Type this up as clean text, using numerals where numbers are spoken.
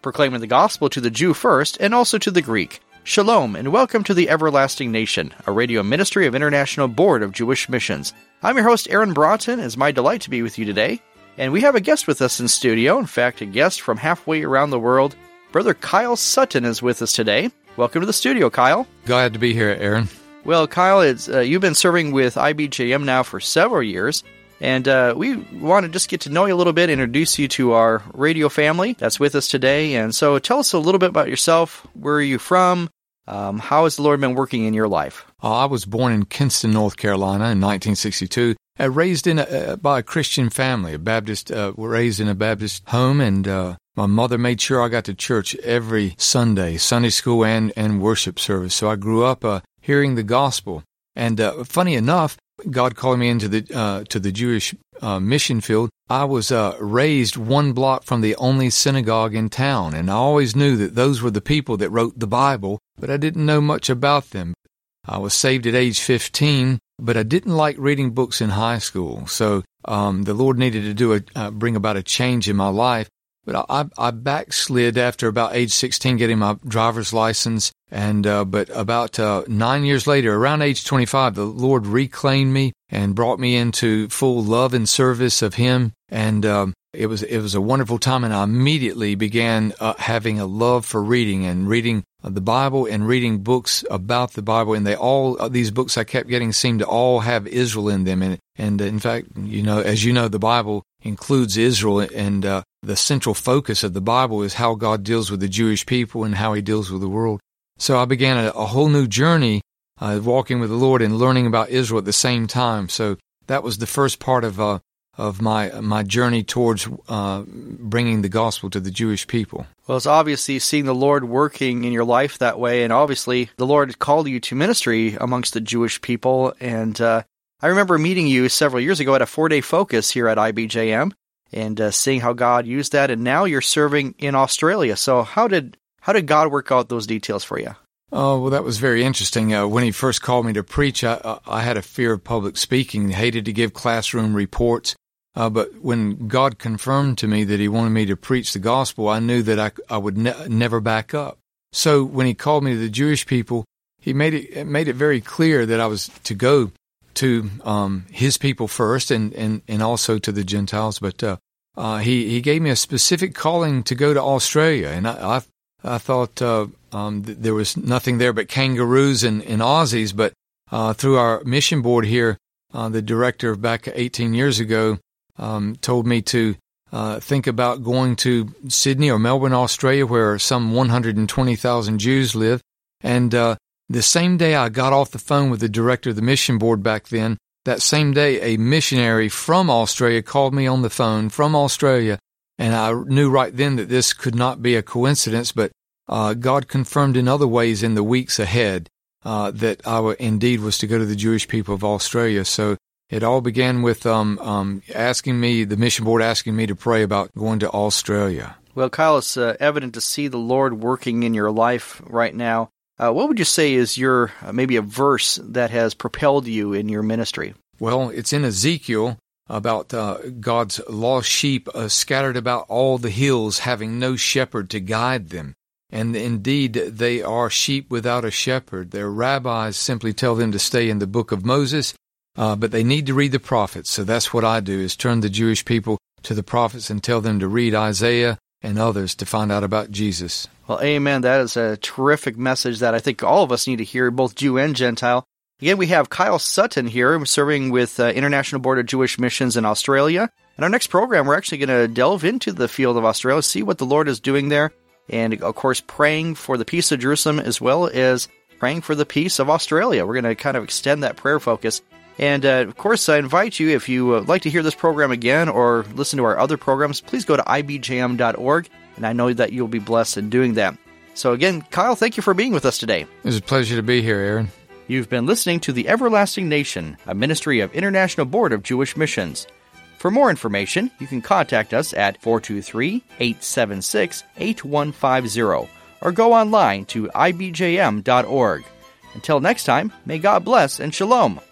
proclaiming the gospel to the Jew first and also to the Greek. Shalom, and welcome to the Everlasting Nation, a radio ministry of International Board of Jewish Missions. I'm your host, Aaron Broughton. It's my delight to be with you today. And we have a guest with us in studio. In fact, a guest from halfway around the world. Brother Kyle Sutton is with us today. Welcome to the studio, Kyle. Glad to be here, Aaron. Well, Kyle, you've been serving with IBJM now for several years. And we want to just get to know you a little bit, introduce you to our radio family that's with us today. And so tell us a little bit about yourself. Where are you from? How has the Lord been working in your life? I was born in Kinston, North Carolina in 1962. Raised by a Christian family, raised in a Baptist home. And my mother made sure I got to church every Sunday, Sunday school and worship service. So I grew up hearing the gospel. And funny enough, God called me into the Jewish mission field. I was raised one block from the only synagogue in town, and I always knew that those were the people that wrote the Bible, but I didn't know much about them. I was saved at age 15, but I didn't like reading books in high school, so the Lord needed to bring about a change in my life. But I backslid after about age 16, getting my driver's license. And but about 9 years later, around age 25, the Lord reclaimed me and brought me into full love and service of Him. And it was a wonderful time. And I immediately began having a love for reading the Bible and reading books about the Bible. And these books I kept getting seemed to all have Israel in them. And in fact, as you know, the Bible includes Israel, and the central focus of the Bible is how God deals with the Jewish people and how He deals with the world. So I began a whole new journey, walking with the Lord and learning about Israel at the same time. So that was the first part of my journey towards bringing the gospel to the Jewish people. Well, it's obviously seeing the Lord working in your life that way, and obviously the Lord called you to ministry amongst the Jewish people. And I remember meeting you several years ago at a 4-day focus here at IBJM, and seeing how God used that. And now you're serving in Australia. So how did God work out those details for you? Oh, well, that was very interesting. When He first called me to preach, I had a fear of public speaking, hated to give classroom reports. But when God confirmed to me that He wanted me to preach the gospel, I knew that I would never back up. So when He called me to the Jewish people, He made it very clear that I was to go to His people first, and also to the Gentiles. But He gave me a specific calling to go to Australia, and I thought there was nothing there but kangaroos and Aussies. But through our mission board here, the director back 18 years ago told me to think about going to Sydney or Melbourne, Australia, where some 120,000 Jews live. And the same day I got off the phone with the director of the mission board back then, that same day a missionary from Australia called me on the phone from Australia. And I knew right then that this could not be a coincidence, but God confirmed in other ways in the weeks ahead that I indeed was to go to the Jewish people of Australia. So it all began with the mission board asking me to pray about going to Australia. Well, Kyle, it's evident to see the Lord working in your life right now. What would you say is your maybe a verse that has propelled you in your ministry? Well, it's in Ezekiel about God's lost sheep scattered about all the hills, having no shepherd to guide them. And indeed, they are sheep without a shepherd. Their rabbis simply tell them to stay in the book of Moses, but they need to read the prophets. So that's what I do, is turn the Jewish people to the prophets and tell them to read Isaiah and others to find out about Jesus. Well, amen. That is a terrific message that I think all of us need to hear, both Jew and Gentile. Again, we have Kyle Sutton here, serving with International Board of Jewish Missions in Australia. In our next program, we're actually going to delve into the field of Australia, see what the Lord is doing there, and, of course, praying for the peace of Jerusalem as well as praying for the peace of Australia. We're going to kind of extend that prayer focus. And, of course, I invite you, if you would like to hear this program again or listen to our other programs, please go to ibjm.org, and I know that you'll be blessed in doing that. So, again, Kyle, thank you for being with us today. It was a pleasure to be here, Aaron. You've been listening to The Everlasting Nation, a ministry of International Board of Jewish Missions. For more information, you can contact us at 423-876-8150 or go online to ibjm.org. Until next time, may God bless and shalom.